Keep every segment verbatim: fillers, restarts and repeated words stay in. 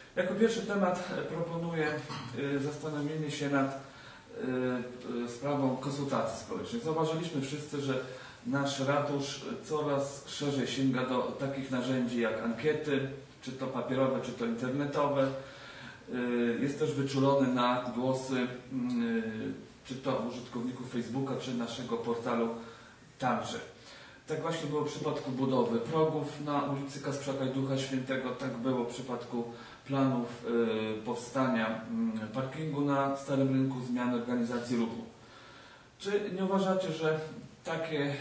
Jako pierwszy temat proponuję zastanowienie się nad sprawą konsultacji społecznych. Zauważyliśmy wszyscy, że nasz ratusz coraz szerzej sięga do takich narzędzi jak ankiety, czy to papierowe, czy to internetowe. Jest też wyczulony na głosy czy to użytkowników Facebooka, czy naszego portalu także. Tak właśnie było w przypadku budowy progów na ulicy Kasprzaka i Ducha Świętego, tak było w przypadku planów y, powstania y, parkingu na Starym Rynku, zmiany organizacji ruchu. Czy nie uważacie, że takie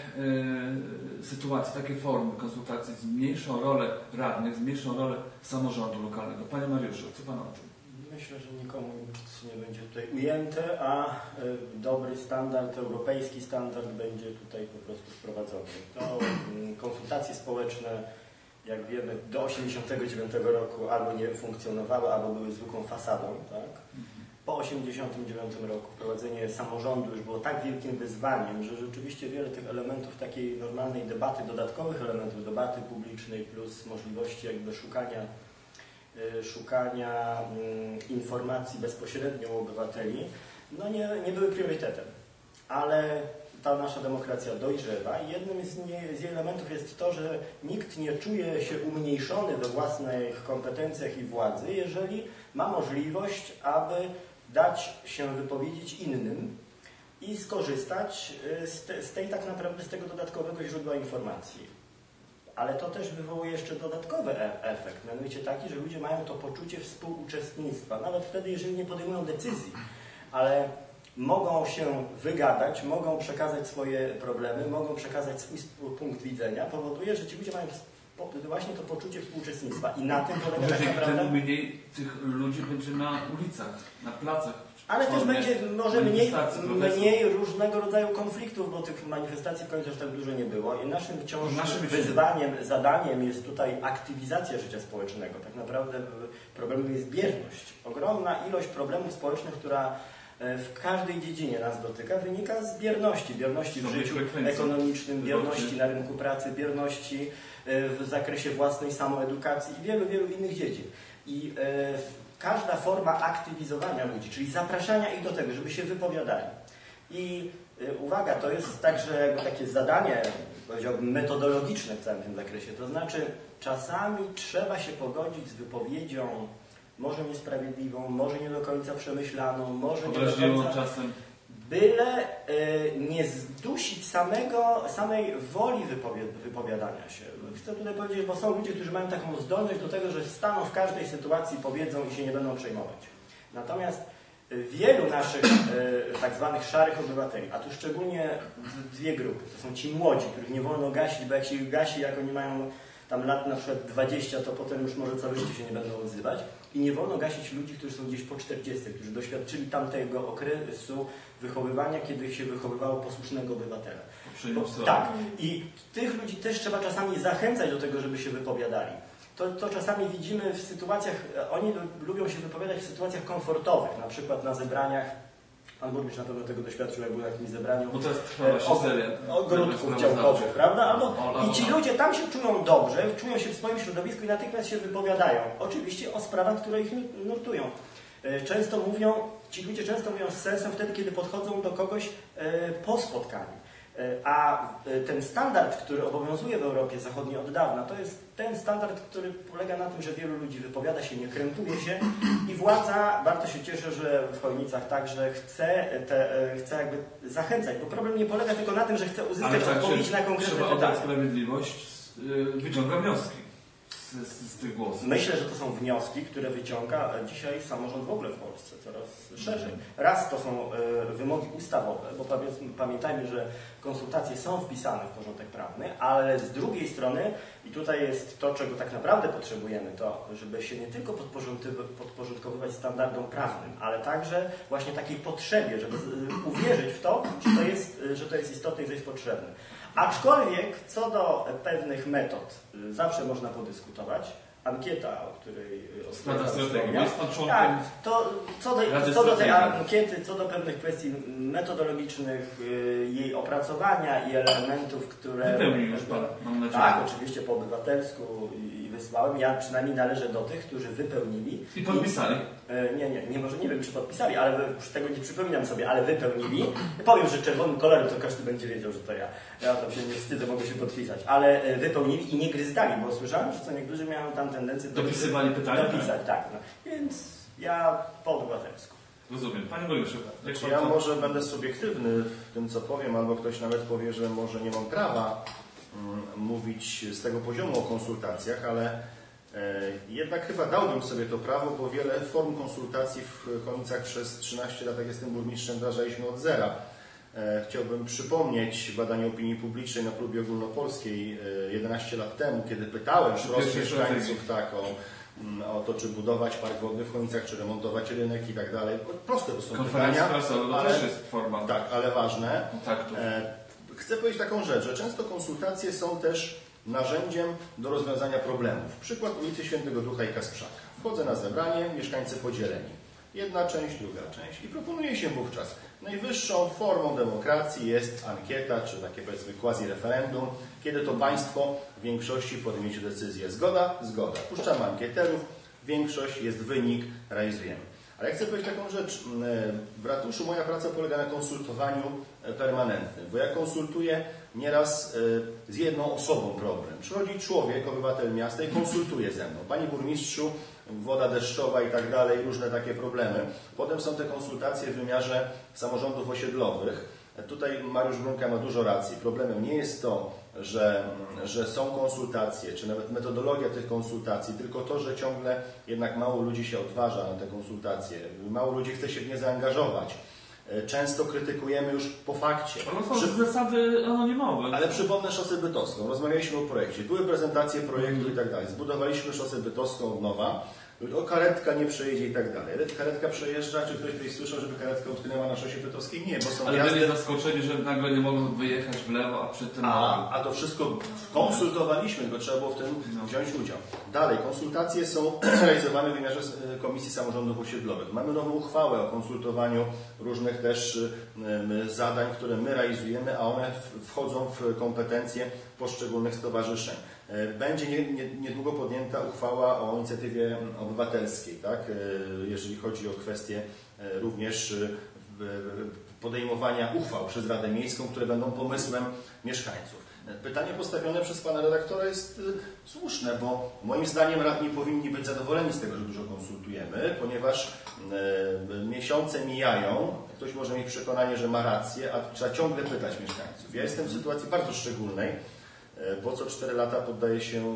y, sytuacje, takie formy konsultacji zmniejszą rolę radnych, zmniejszą rolę samorządu lokalnego? Panie Mariuszu, co Pan o tym? Myślę, że nikomu nic nie będzie tutaj ujęte, a y, dobry standard, europejski standard będzie tutaj po prostu wprowadzony. To y, konsultacje społeczne, jak wiemy, do osiemdziesiątego dziewiątego roku albo nie funkcjonowały, albo były zwykłą fasadą. Tak? Po osiemdziesiątym dziewiątym roku wprowadzenie samorządu już było tak wielkim wyzwaniem, że rzeczywiście wiele tych elementów takiej normalnej debaty, dodatkowych elementów debaty publicznej plus możliwości jakby szukania, y, szukania y, informacji bezpośrednio u obywateli, no nie, nie były priorytetem. Ale ta nasza demokracja dojrzewa i jednym z, nie, z jej elementów jest to, że nikt nie czuje się umniejszony we własnych kompetencjach i władzy, jeżeli ma możliwość, aby dać się wypowiedzieć innym i skorzystać z, te, z tej tak naprawdę, z tego dodatkowego źródła informacji. Ale to też wywołuje jeszcze dodatkowy e efekt, mianowicie taki, że ludzie mają to poczucie współuczestnictwa, nawet wtedy, jeżeli nie podejmują decyzji, ale mogą się wygadać, mogą przekazać swoje problemy, mogą przekazać swój punkt widzenia, powoduje, że ci ludzie mają właśnie to poczucie współuczestnictwa. I na tym polega może tak naprawdę... temu mniej tych ludzi będzie na ulicach, na placach. Ale też będzie może mniej, mniej różnego rodzaju konfliktów, bo tych manifestacji w końcu aż tak dużo nie było. I naszym wciąż naszym wyzwaniem, zadaniem jest tutaj aktywizacja życia społecznego. Tak naprawdę problemem jest bierność. Ogromna ilość problemów społecznych, która w każdej dziedzinie nas dotyka, wynika z bierności. Bierności w życiu ekonomicznym, bierności na rynku pracy, bierności w zakresie własnej samoedukacji i wielu, wielu innych dziedzin. I e, każda forma aktywizowania ludzi, czyli zapraszania ich do tego, żeby się wypowiadali. I e, uwaga, to jest także jakby takie zadanie, powiedziałbym, metodologiczne w całym tym zakresie. To znaczy czasami trzeba się pogodzić z wypowiedzią może niesprawiedliwą, może nie do końca przemyślaną, może nie do końca... czasem. Byle y, nie zdusić samego, samej woli wypowi wypowiadania się. Chcę tutaj powiedzieć, bo są ludzie, którzy mają taką zdolność do tego, że staną w każdej sytuacji, powiedzą i się nie będą przejmować. Natomiast wielu naszych y, tak zwanych szarych obywateli, a tu szczególnie dwie grupy, to są ci młodzi, których nie wolno gasić, bo jak się ich gasi, jak oni mają tam lat na przykład dwadzieścia, to potem już może całe życie się nie będą odzywać. I nie wolno gasić ludzi, którzy są gdzieś po czterdziestym, którzy doświadczyli tamtego okresu wychowywania, kiedy się wychowywało posłusznego obywatela. Bo, tak. I tych ludzi też trzeba czasami zachęcać do tego, żeby się wypowiadali. To, to czasami widzimy w sytuacjach, oni lubią się wypowiadać w sytuacjach komfortowych, na przykład na zebraniach. Pan burmistrz na pewno tego doświadczył, jak był na jakimś zebraniu ogródków działkowych, prawda? Albo, I ci ludzie tam się czują dobrze, czują się w swoim środowisku i natychmiast się wypowiadają. Oczywiście o sprawach, które ich nurtują. Często mówią, ci ludzie często mówią z sensem wtedy, kiedy podchodzą do kogoś po spotkaniu. A ten standard, który obowiązuje w Europie Zachodniej od dawna, to jest ten standard, który polega na tym, że wielu ludzi wypowiada się, nie krępuje się i władza, bardzo się cieszę, że w Chojnicach także chce, te, chce jakby zachęcać, bo problem nie polega tylko na tym, że chce uzyskać tak, odpowiedź na konkretne pytania. Trzeba oddać sprawiedliwość, wyciąga wnioski z, z, z tych głosów. Myślę, że to są wnioski, które wyciąga dzisiaj samorząd w ogóle w Polsce coraz szerzej. Raz to są y, wymogi ustawowe, bo pamiętajmy, że konsultacje są wpisane w porządek prawny, ale z drugiej strony, i tutaj jest to, czego tak naprawdę potrzebujemy, to żeby się nie tylko podporządkowywać standardom prawnym, ale także właśnie takiej potrzebie, żeby uwierzyć w to, że to jest, że to jest istotne i że jest potrzebne. Aczkolwiek co do pewnych metod zawsze można podyskutować. Ankieta, o której wspomniałem. Tak, to co do, co do tej ankiety, co do pewnych kwestii metodologicznych, jej opracowania i elementów, które... Wypełnił już Pan, mam nadzieję. Tak, oczywiście po obywatelsku i wysłałem. Ja przynajmniej należę do tych, którzy wypełnili. I podpisali? I, nie, nie, nie, może nie wiem, czy podpisali, ale już tego nie przypominam sobie, ale wypełnili. Powiem, że czerwonym kolorem to każdy będzie wiedział, że to ja. Ja tam się nie wstydzę, mogę się podpisać. Ale wypełnili i nie gryzdali, bo słyszałem, że co niektórzy mają tam tendencję do... Dopisywali pytania? Dopisać, tak. No. Więc ja po obywatelsku. Rozumiem. Panie Burmistrzu, Znaczy, ja może będę subiektywny w tym, co powiem, albo ktoś nawet powie, że może nie mam prawa mm, mówić z tego poziomu o konsultacjach, ale e, jednak chyba dałbym sobie to prawo, bo wiele form konsultacji w Chojnicach przez trzynaście lat, jak jestem burmistrzem, wdrażaliśmy od zera. E, chciałbym przypomnieć badanie opinii publicznej na próbie ogólnopolskiej e, jedenaście lat temu, kiedy pytałem wprost mieszkańców tak, o o to, czy budować park wodny w Chojnicach, czy remontować rynek i tak dalej. Proste to są pytania, prasowe, ale, też jest forma. Tak, ale ważne. Kontaktów. E, chcę powiedzieć taką rzecz, że często konsultacje są też narzędziem do rozwiązania problemów. Przykład ulicy Świętego Ducha i Kasprzaka. Wchodzę na zebranie, mieszkańcy podzieleni. Jedna część, druga część. I proponuje się wówczas, najwyższą formą demokracji jest ankieta, czy takie powiedzmy quasi-referendum, kiedy to państwo w większości podejmiecie decyzję. Zgoda? Zgoda. Puszczamy ankieterów, większość jest wynik, realizujemy. Ale ja chcę powiedzieć taką rzecz. W ratuszu moja praca polega na konsultowaniu permanentnym, bo ja konsultuję nieraz z jedną osobą problem. Przychodzi człowiek, obywatel miasta i konsultuje ze mną. Panie burmistrzu, woda deszczowa i tak dalej, różne takie problemy. Potem są te konsultacje w wymiarze samorządów osiedlowych. Tutaj Mariusz Brunka ma dużo racji. Problemem nie jest to, że, że są konsultacje, czy nawet metodologia tych konsultacji, tylko to, że ciągle jednak mało ludzi się odważa na te konsultacje. Mało ludzi chce się w nie zaangażować. Często krytykujemy już po fakcie. Ale są Przy... zasady anonimowe. Ale przypomnę szosę bydgoską. Rozmawialiśmy o projekcie. Były prezentacje projektu i tak dalej. Zbudowaliśmy szosę bydgoską od nowa. O, karetka nie przejedzie i tak dalej. Karetka przejeżdża, czy ktoś tutaj słyszał, żeby karetka utknęła na szosie bydgoskiej? Nie, bo są Ale jazdy... byli zaskoczeni, że nagle nie mogą wyjechać w lewo, a przy tym... A, a to wszystko konsultowaliśmy, tylko trzeba było w tym no. wziąć udział. Dalej, konsultacje są realizowane w wymiarze Komisji Samorządów Osiedlowych. Mamy nową uchwałę o konsultowaniu różnych też zadań, które my realizujemy, a one wchodzą w kompetencje poszczególnych stowarzyszeń. Będzie niedługo podjęta uchwała o inicjatywie obywatelskiej, tak? Jeżeli chodzi o kwestie również podejmowania uchwał przez Radę Miejską, które będą pomysłem mieszkańców. Pytanie postawione przez pana redaktora jest słuszne, bo moim zdaniem radni powinni być zadowoleni z tego, że dużo konsultujemy, ponieważ miesiące mijają, ktoś może mieć przekonanie, że ma rację, a trzeba ciągle pytać mieszkańców. Ja jestem w sytuacji bardzo szczególnej, bo co cztery lata poddaję się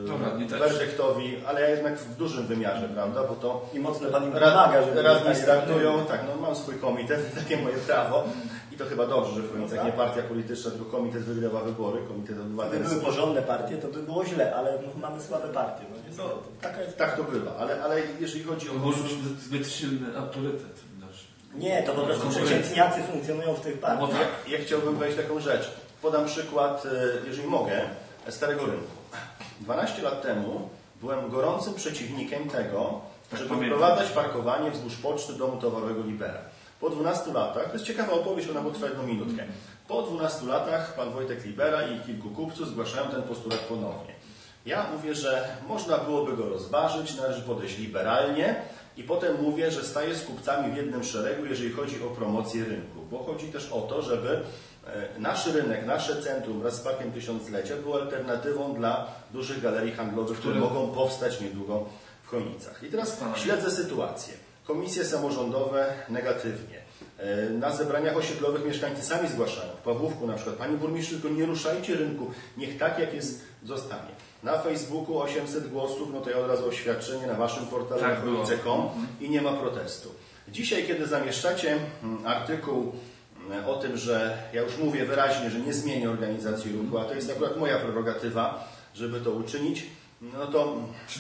werdyktowi, ale ja jednak w dużym wymiarze, prawda, bo to... I mocno Pan im pomaga, żeby... Radni startują, tak, no mam swój komitet, takie moje prawo i to chyba dobrze, że w Chojnicach no tak? nie partia polityczna, tylko komitet wygrywa wybory, komitet obywatelski. Gdyby były porządne partie, to by było źle, ale mamy słabe partie, no niestety. No, taka jest, tak to bywa, ale, ale jeżeli chodzi o... Może być zbyt silny autorytet. Nie, to po prostu przeciętniacy funkcjonują w tych partiach. Ja, ja chciałbym powiedzieć taką rzecz. Podam przykład, jeżeli mogę, Starego Rynku. dwanaście lat temu byłem gorącym przeciwnikiem tego, żeby wprowadzać parkowanie wzdłuż poczty domu towarowego Libera. Po dwunastu latach, to jest ciekawa opowieść, ona potrwa jedną minutkę. Po dwunastu latach pan Wojtek Libera i kilku kupców zgłaszają ten postulat ponownie. Ja mówię, że można byłoby go rozważyć, należy podejść liberalnie i potem mówię, że staję z kupcami w jednym szeregu, jeżeli chodzi o promocję rynku. Bo chodzi też o to, żeby nasz rynek, nasze centrum wraz z Parkiem Tysiąclecia było alternatywą dla dużych galerii handlowych, które, które mogą powstać niedługo w Chojnicach. I teraz śledzę sytuację. Komisje samorządowe negatywnie. Na zebraniach osiedlowych mieszkańcy sami zgłaszają. W Pawłówku na przykład, panie burmistrzu, tylko nie ruszajcie rynku, niech tak jak jest zostanie. Na Facebooku osiemset głosów, no to ja od razu oświadczenie na waszym portalu tak, chojnice kropka com i nie ma protestu. Dzisiaj, kiedy zamieszczacie artykuł o tym, że ja już mówię wyraźnie, że nie zmienię organizacji ruchu, a to jest akurat moja prerogatywa, żeby to uczynić, no to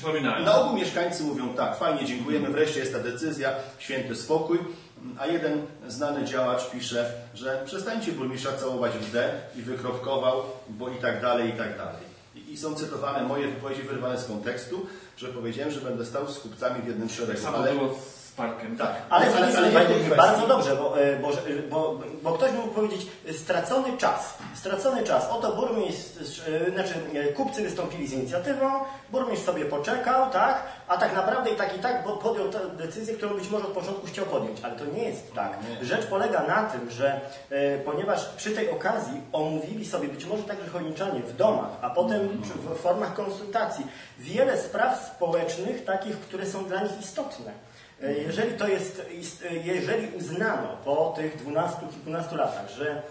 na ogół mieszkańcy mówią tak, fajnie, dziękujemy, wreszcie jest ta decyzja, święty spokój, a jeden znany działacz pisze, że przestańcie burmistrza całować w D i wykropkował, bo i tak dalej, i tak dalej. I są cytowane moje wypowiedzi wyrwane z kontekstu, że powiedziałem, że będę stał z kupcami w jednym szeregu. Samo ale... było z parkiem. Tak, Ale, ale, ale, ale, ale ale bardzo dobrze, bo, bo, bo, bo ktoś mógł powiedzieć stracony czas. Stracony czas. Oto burmistrz, znaczy kupcy wystąpili z inicjatywą, burmistrz sobie poczekał, tak, a tak naprawdę i tak i tak podjął decyzję, którą być może od początku chciał podjąć. Ale to nie jest tak. Rzecz polega na tym, że e, ponieważ przy tej okazji omówili sobie być może także chojniczanie w domach, a potem w, w formach konsultacji wiele spraw społecznych, takich, które są dla nich istotne. Jeżeli to jest, jeżeli uznano po tych dwunastu, kilkunastu latach, że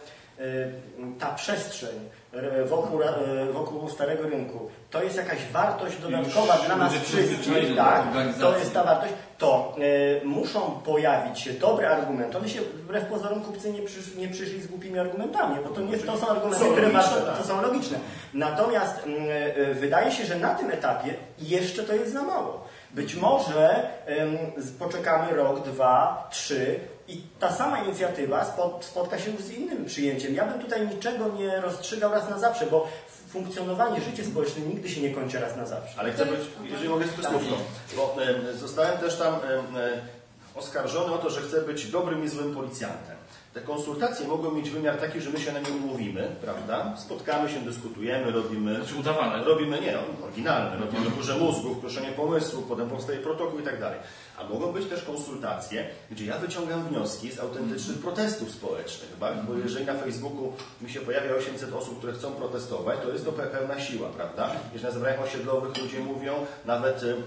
ta przestrzeń wokół, wokół Starego Rynku to jest jakaś wartość dodatkowa Już dla nas wszystkich, tak, to jest ta wartość, to y, muszą pojawić się dobre argumenty. One się wbrew pozorom kupcy nie, przysz, nie przyszli z głupimi argumentami, bo to, nie, to są argumenty, są które logiczne, warto, to są logiczne. Natomiast y, y, wydaje się, że na tym etapie jeszcze to jest za mało. Być może y, poczekamy rok, dwa, trzy i ta sama inicjatywa spot, spotka się już z innym przyjęciem. Ja bym tutaj niczego nie rozstrzygał raz na zawsze, bo funkcjonowanie, życie społeczne nigdy się nie kończy raz na zawsze. Ale chcę być, jeżeli mogę z słówką, bo e, zostałem też tam e, e, oskarżony o to, że chcę być dobrym i złym policjantem. Te konsultacje mogą mieć wymiar taki, że my się na nie umówimy, prawda? Spotkamy się, dyskutujemy, robimy... Znaczy udawane. Robimy, nie, no, oryginalne, robimy burzę mózgów, proszenie pomysłów, potem powstaje protokół i tak dalej. A mogą być też konsultacje, gdzie ja wyciągam wnioski z autentycznych protestów społecznych, tak? Bo jeżeli na Facebooku mi się pojawia osiemset osób, które chcą protestować, to jest to pełna siła, prawda? Jeżeli na zebraniach osiedlowych ludzie mówią, nawet y, y,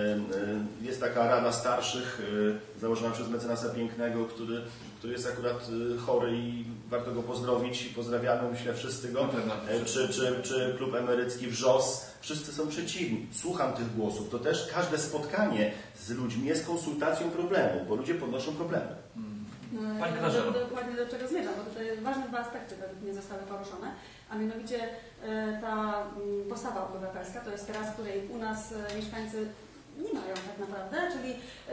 jest taka rada starszych, y, założona przez mecenasa Pięknego, który, który jest akurat y, chory i warto go pozdrowić i pozdrawiamy, myślę, wszyscy go, y, czy, czy, czy klub emerycki Wrzos. Wszyscy są przeciwni. Słucham tych głosów. To też każde spotkanie z ludźmi jest konsultacją problemu, bo ludzie podnoszą problemy. Hmm. Pani do, do, dokładnie do czego zmierzam, bo tutaj ważne dwa aspekty według mnie zostały poruszone, a mianowicie ta postawa obywatelska to jest teraz, której u nas mieszkańcy nie mają tak naprawdę, czyli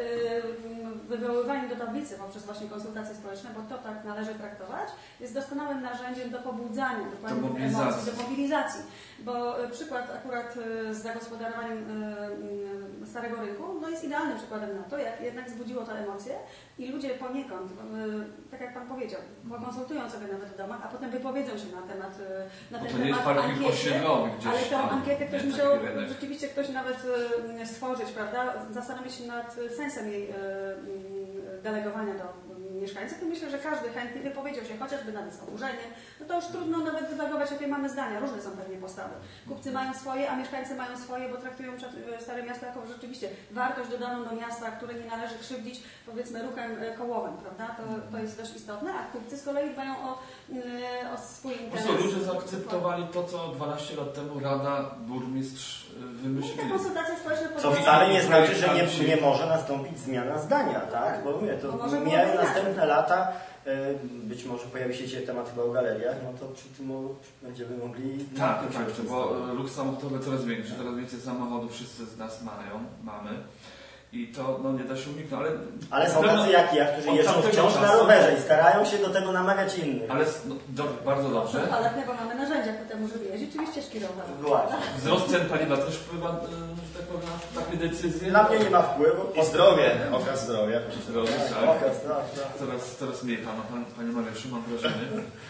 yy, wywoływanie do tablicy poprzez właśnie konsultacje społeczne, bo to tak należy traktować, jest doskonałym narzędziem do pobudzania, dokładnie do mobilizacji. emocji, do mobilizacji. Bo y, przykład akurat y, z zagospodarowaniem y, y, Starego Rynku no jest idealnym przykładem na to, jak jednak wzbudziło to emocje i ludzie poniekąd, y, tak jak Pan powiedział, pokonsultują sobie nawet w domach, a potem wypowiedzą się na temat, y, na ten to nie temat jest ankiety, gdzieś, ale tę ankietę ktoś musiał, rynek. rzeczywiście ktoś nawet y, stworzyć, prawda, zastanowić się nad sensem jej y, y, delegowania do mieszkańców, i myślę, że każdy chętnie wypowiedział się chociażby nawet z oburzenie, no to już trudno nawet dywagować, jakie mamy zdania, różne są pewnie postawy. Kupcy mają swoje, a mieszkańcy mają swoje, bo traktują Stare Miasto jako rzeczywiście wartość dodaną do miasta, której nie należy krzywdzić, powiedzmy, ruchem kołowym, prawda? To, to jest dość istotne, a kupcy z kolei dbają o, o swój interes. Po prostu ludzie zaakceptowali to, co dwanaście lat temu Rada, Burmistrz wymyślili. Te konsultacje społeczne Co wcale nie znaczy, że nie, nie może nastąpić zmiana zdania, tak? Bo mówię, to mijają następne lata, być może pojawi się dzisiaj temat chyba o galeriach, no to przy tym będziemy mogli... Tak, tak, bo ruch samochodowy coraz większy, coraz więcej samochodów wszyscy z nas mają, mamy. I to no, nie da się uniknąć, ale... Ale są tacy jak ja, którzy jeżdżą wciąż na rowerze i starają się do tego namawiać innych. Ale no, do, bardzo dobrze. Ale bo mamy narzędzia ku temu, żeby jeździć, oczywiście szkirowe. Właśnie. Wzrost cen paliwa też wpływa, że tak powiem, na takie decyzje. Dla mnie nie ma wpływu. I zdrowie, okaz zdrowia. Zdrowie, tak. Okaz, tak, tak. Coraz, coraz mniej pana, pan, panie Mariuszu, mam wrażenie.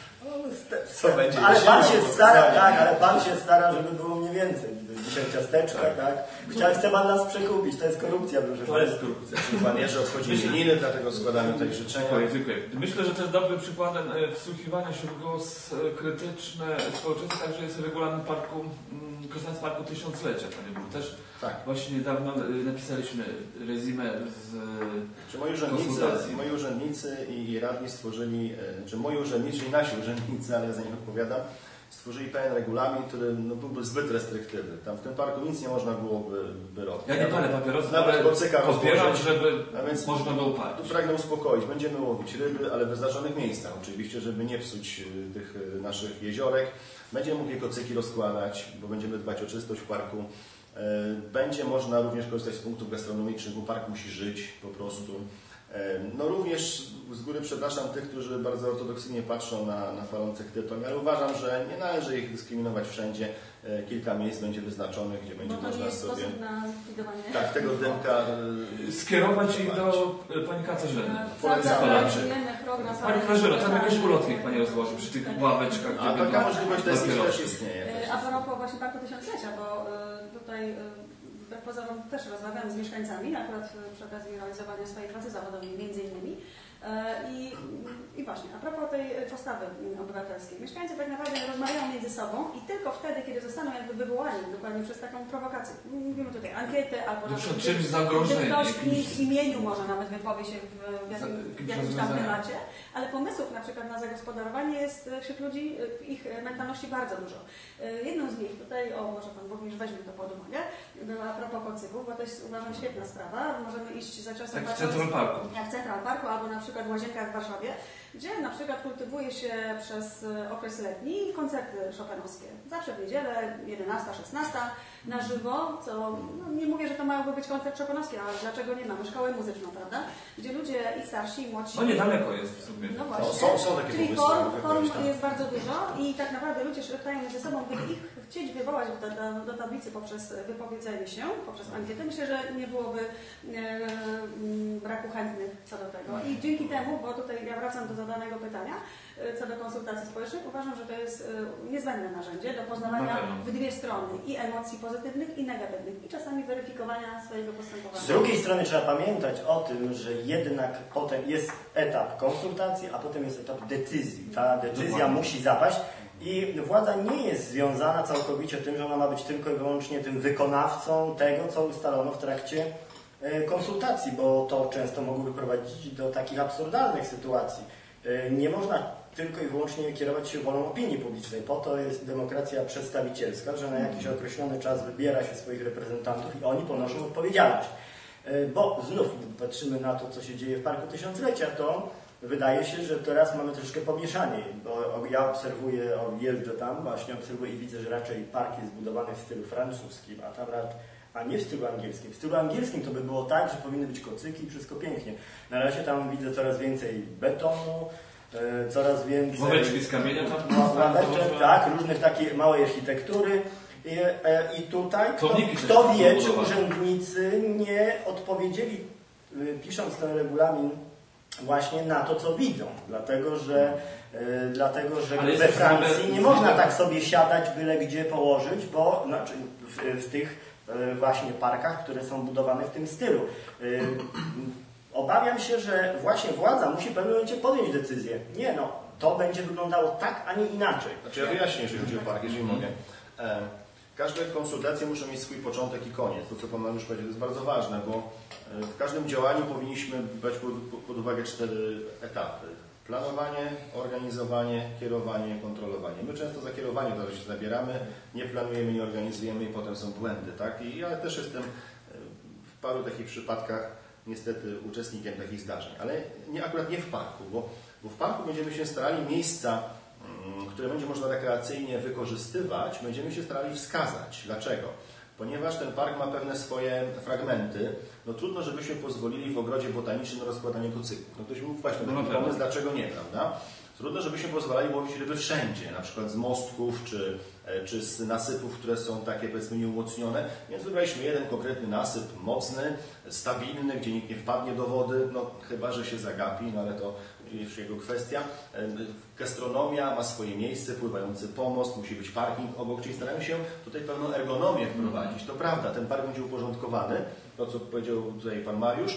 Co będzie? Ale pan się stara, tak, ale pan się stara, żeby było mniej więcej. Dzisiaj ciasteczka, tak? tak? Chcia, chce pan nas przekupić, to jest korupcja, proszę. To jest korupcja. Pan Jerzy obchodzi imieniny, dlatego składamy tutaj życzenia. Dziękuję, dziękuję. Myślę, że też dobrym przykładem wsłuchiwania się w głos krytyczny społeczeństwa także jest regulamin parku, korzystając z Parku Tysiąclecia, panie Bóg. Też tak. Właśnie niedawno napisaliśmy rezimę z czy moi urzędnicy, moi urzędnicy i radni stworzyli, czy moi urzędnicy, czyli nasi urzędnicy, ale ja za nich odpowiadam, stworzyli pewien regulamin, który no, byłby zbyt restrykcyjny. Tam w tym parku nic nie można byłoby by robić. Ja nie palę papierosów, nawet ale popieram, żeby a więc można było palić. Tu pragnę uspokoić. Będziemy łowić ryby, ale w wyznaczonych miejscach oczywiście, żeby nie psuć tych naszych jeziorek. Będziemy mogli kocyki rozkładać, bo będziemy dbać o czystość w parku. Będzie można również korzystać z punktów gastronomicznych, bo park musi żyć po prostu. No również z góry przepraszam tych, którzy bardzo ortodoksyjnie patrzą na, na palących tytoń, ale uważam, że nie należy ich dyskryminować wszędzie. Kilka miejsc będzie wyznaczonych, gdzie będzie Bo to można nie jest sobie sposób na likwidowanie. tak, tego dymka skierować ich do pani Katarzyny. Polecamy. program. Pani Katarzyno, tam jakiś ulotnik Pani rozłoży przy tych ławeczkach. A taka możliwość też, też istnieje. A propos właśnie Parku Tysiąclecia, bo tutaj wbrew pozorom też rozmawiam z mieszkańcami, akurat przy okazji realizowania swojej pracy zawodowej między innymi. I, I właśnie, a propos tej postawy obywatelskiej. Mieszkańcy tak naprawdę rozmawiają między sobą i tylko wtedy, kiedy zostaną jakby wywołani dokładnie przez taką prowokację. Mówimy tutaj ankiety albo no, nawet czymś zagrożeniem. ktoś w imieniu może nawet wypowie się w, w, jakim, w jakimś tam temacie, ale pomysłów na przykład na zagospodarowanie jest wśród ludzi, w ich mentalności bardzo dużo. Jedną z nich tutaj, o może Pan Burmistrz weźmie to pod uwagę, była a propos kocyków, bo to jest uważam świetna sprawa. Możemy iść za czasem jak w Central Parku. Jak w Central Parku albo na przykład w Łazienkach w Warszawie, gdzie na przykład kultywuje się przez okres letni koncerty chopinowskie. Zawsze w niedzielę, jedenasta szesnasta na żywo, co no, nie mówię, że to miałby być koncert chopinowski, ale dlaczego nie mamy szkołę muzyczną, prawda? Gdzie ludzie i starsi, i młodsi... No niedaleko jest w sumie. No właśnie. No, są, są takie Czyli pomysły. form, form jest bardzo dużo i tak naprawdę ludzie szeptają między sobą, by ich chcieć wywołać do, do, do tablicy poprzez wypowiedzenie się, poprzez ankietę. Myślę, że nie byłoby e, braku chętnych co do tego. I dzięki temu, bo tutaj ja wracam do zadanego pytania, e, co do konsultacji społecznych, uważam, że to jest e, niezbędne narzędzie do poznawania w dwie strony i emocji pozytywnych i negatywnych i czasami weryfikowania swojego postępowania. Z drugiej strony trzeba pamiętać o tym, że jednak potem jest etap konsultacji, a potem jest etap decyzji. Ta decyzja Dokładnie. musi zapaść. I władza nie jest związana całkowicie tym, że ona ma być tylko i wyłącznie tym wykonawcą tego, co ustalono w trakcie konsultacji, bo to często mogłoby prowadzić do takich absurdalnych sytuacji. Nie można tylko i wyłącznie kierować się wolą opinii publicznej. Po to jest demokracja przedstawicielska, że na jakiś określony czas wybiera się swoich reprezentantów i oni ponoszą odpowiedzialność. Bo znów patrzymy na to, co się dzieje w Parku Tysiąclecia, to wydaje się, że teraz mamy troszkę pomieszanie, bo ja obserwuję, jeżdżę tam, właśnie obserwuję i widzę, że raczej park jest zbudowany w stylu francuskim, a tam a nie w stylu angielskim. W stylu angielskim to by było tak, że powinny być kocyki i wszystko pięknie. Na razie tam widzę coraz więcej betonu, e, coraz więcej... Ławeczki z kamienia tam? Ławeczek, tak, różnych takiej małej architektury. I, e, i tutaj kto, kto wie, czy urzędnicy nie odpowiedzieli, pisząc ten regulamin, właśnie na to, co widzą. Dlatego, że, yy, dlatego, że we Francji nie można tak sobie siadać, byle gdzie położyć, bo znaczy, w, w tych yy, właśnie parkach, które są budowane w tym stylu. Yy, obawiam się, że właśnie władza musi w pewnym momencie podjąć decyzję. Nie no, to będzie wyglądało tak, a nie inaczej. Znaczy ja wyjaśnię, jeżeli chodzi o park, jeżeli mogę. E, każde konsultacje muszą mieć swój początek i koniec. To, co Pan Mariusz powiedział, to jest bardzo ważne, bo w każdym działaniu powinniśmy brać pod, pod uwagę cztery etapy. Planowanie, organizowanie, kierowanie, kontrolowanie. My często za kierowanie to się zabieramy, nie planujemy, nie organizujemy i potem są błędy. Tak? I ja też jestem w paru takich przypadkach niestety uczestnikiem takich zdarzeń. Ale nie, akurat nie w parku, bo, bo w parku będziemy się starali miejsca, które będzie można rekreacyjnie wykorzystywać, będziemy się starali wskazać. Dlaczego? Ponieważ ten park ma pewne swoje fragmenty, no trudno, żebyśmy pozwolili w ogrodzie botanicznym na rozkładanie kocyków. No ktoś mógł wpaść na taki pomysł, dlaczego nie, prawda? Trudno, żebyśmy pozwalali łowić ryby wszędzie, na przykład z mostków, czy, czy z nasypów, które są takie, powiedzmy, nieumocnione. Więc wybraliśmy jeden konkretny nasyp, mocny, stabilny, gdzie nikt nie wpadnie do wody, no chyba, że się zagapi, no ale to już jego kwestia. Gastronomia ma swoje miejsce, pływający pomost, musi być parking obok, czyli staramy się tutaj pewną ergonomię wprowadzić. To prawda, ten park będzie uporządkowany, to co powiedział tutaj Pan Mariusz,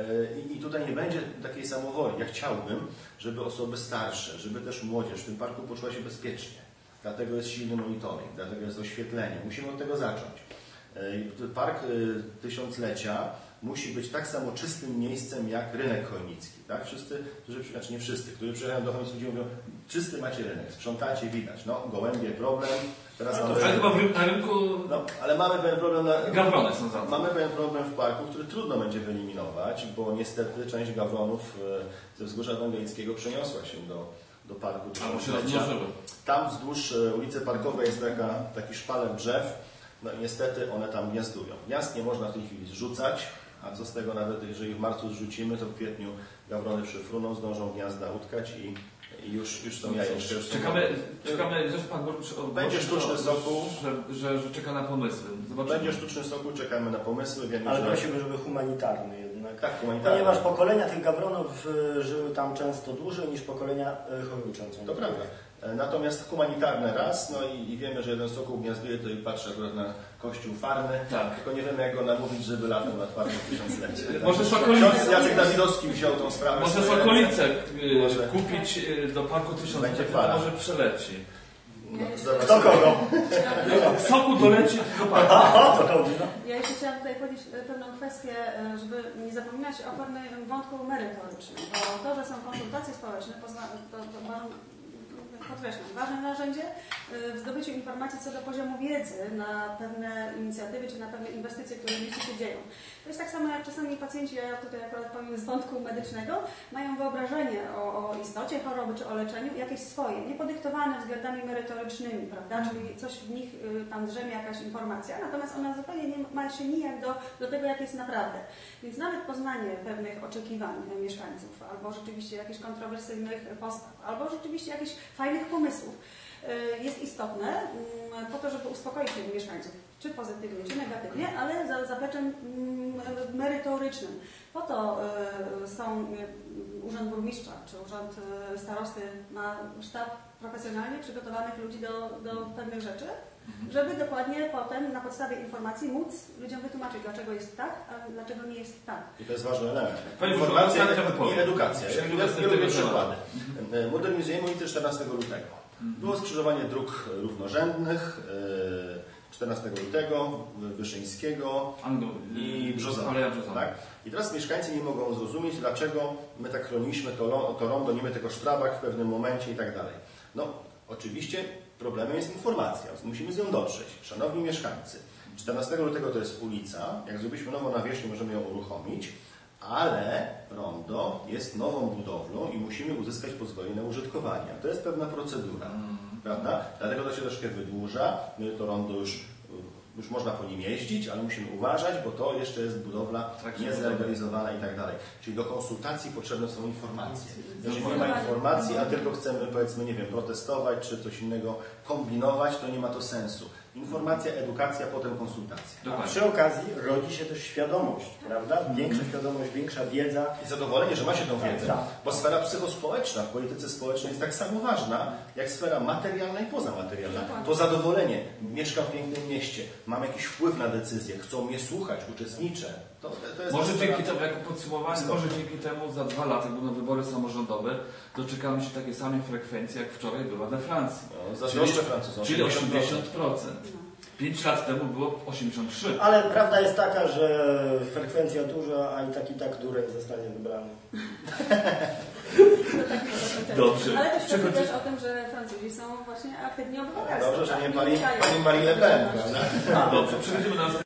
i tutaj nie będzie takiej samowoli. Ja chciałbym, żeby osoby starsze, żeby też młodzież w tym parku poczuła się bezpiecznie. Dlatego jest silny monitoring, dlatego jest oświetlenie. Musimy od tego zacząć. Park Tysiąclecia musi być tak samo czystym miejscem jak rynek chojnicki. Tak? Wszyscy, którzy, znaczy nie wszyscy, którzy przyjeżdżają do Chojnic, ludzie mówią, czysty macie rynek, sprzątacie, widać. No, gołębie, problem. Teraz no, mamy... Ale chyba na rynku... No, ale mamy pewien problem na... Gawrony są za to. Mamy pewien problem w parku, który trudno będzie wyeliminować, bo niestety część gawronów ze wzgórza Węgielickiego przeniosła się do, do parku Tysiąclecia. Tam wzdłuż ulicy Parkowej jest taka, taki szpaler drzew. No i niestety one tam gniazdują. Gniazd nie można w tej chwili zrzucać, A co z tego nawet, jeżeli w marcu zrzucimy, to w kwietniu gawrony przyfruną, zdążą gniazda utkać i, i już, już są jajeczka. Już czekamy, czekamy, że pan będzie sztuczny sokół, że, że, że czeka na pomysły. Zobaczymy. Będzie sztuczny sokół, czekamy na pomysły. Wiemy, Ale że... prosimy, żeby humanitarny jednak. Tak, humanitarny. Ponieważ pokolenia tych gawronów żyły tam często dłużej niż pokolenia chorniczące. To prawda. Natomiast humanitarne raz, no i, i wiemy, że jeden sokół gniazduje, to i patrzy akurat na kościół farmy, tak. Tylko nie wiemy, jak go namówić, żeby latał nad farmą tysiąclecie. Tak? Może Sokolice. Ksiądz Jacek Dawidowski wziął tą sprawę. Może Sokolice może kupić do parku tysiąclecia, może przeleci. No, do kogo? Soku doleci do parku. Ja jeszcze chciałam tutaj powiedzieć pewną kwestię, żeby nie zapominać o pewnym wątku merytorycznym, bo to, że są konsultacje społeczne, pozna- to, to bardzo podkreślam, ważne narzędzie w zdobyciu informacji co do poziomu wiedzy na pewne inicjatywy czy na pewne inwestycje, które w mieście się dzieją. To jest tak samo jak czasami pacjenci, ja tutaj akurat powiem z wątku medycznego, mają wyobrażenie o, o istocie choroby czy o leczeniu jakieś swoje, niepodyktowane względami merytorycznymi, prawda? Czyli coś w nich tam drzemie jakaś informacja, natomiast ona zupełnie nie ma się nijak do, do tego, jak jest naprawdę. Więc nawet poznanie pewnych oczekiwań mieszkańców, albo rzeczywiście jakichś kontrowersyjnych postaw, albo rzeczywiście jakichś fajnych pomysłów jest istotne po to, żeby uspokoić tych mieszkańców, czy pozytywnie, czy negatywnie, ale za zapleczem merytorycznym. Po to są Urząd Burmistrza, czy Urząd Starosty ma sztab profesjonalnie przygotowanych ludzi do, do pewnych rzeczy, żeby dokładnie potem na podstawie informacji móc ludziom wytłumaczyć, dlaczego jest tak, a dlaczego nie jest tak. I to jest ważny element. Panie Informacja Boże, i edukacja. Ja Ja lubię przykłady. Modernizujemy ulicę czternastego lutego. Było skrzyżowanie dróg równorzędnych czternastego lutego, Wyszyńskiego i Brzozowa. Tak? I teraz mieszkańcy nie mogą zrozumieć, dlaczego my tak chroniliśmy to, to rondo, nie my tego sztrabak w pewnym momencie i tak dalej. No, oczywiście problemem jest informacja, musimy z nią dotrzeć. Szanowni mieszkańcy, czternastego lutego to jest ulica, jak zrobiliśmy nową nawierzchnię, możemy ją uruchomić, ale rondo jest nową budowlą i musimy uzyskać pozwolenie na użytkowanie. To jest pewna procedura, mm. prawda? Dlatego to się troszkę wydłuża. My to rondo już, już można po nim jeździć, ale musimy uważać, bo to jeszcze jest budowla tak niezlegalizowana i tak dalej. Czyli do konsultacji potrzebne są informacje. Jeżeli nie ma informacji, a tylko chcemy, powiedzmy, nie wiem, protestować czy coś innego kombinować, to nie ma to sensu. Informacja, edukacja, potem konsultacja. A przy okazji rodzi się też świadomość, prawda? Większa świadomość, większa wiedza. I zadowolenie, że ma się tą wiedzę. Bo sfera psychospołeczna w polityce społecznej jest tak samo ważna, jak sfera materialna i pozamaterialna. To zadowolenie. Mieszkam w pięknym mieście, mam jakiś wpływ na decyzje, chcą mnie słuchać, uczestniczę. To, to jest może dzięki temu, jako podsumowanie, może dzięki temu za dwa lata, jak będą wybory samorządowe, doczekamy się takiej samej frekwencji, jak wczoraj była we Francji. No, zazdroszczę Francuzom. Czyli osiemdziesiąt procent. Pięć lat temu było osiemdziesiąt trzy procent. Ale prawda jest taka, że frekwencja duża, a i tak i tak Durek zostanie wybrany. Dobrze. Ale też świadczy też o tym, że Francuzi są właśnie aktywni obywatelscy. Dobrze, że nie pani, pani Marie Le Pen, prawda? Dobrze, przechodzimy na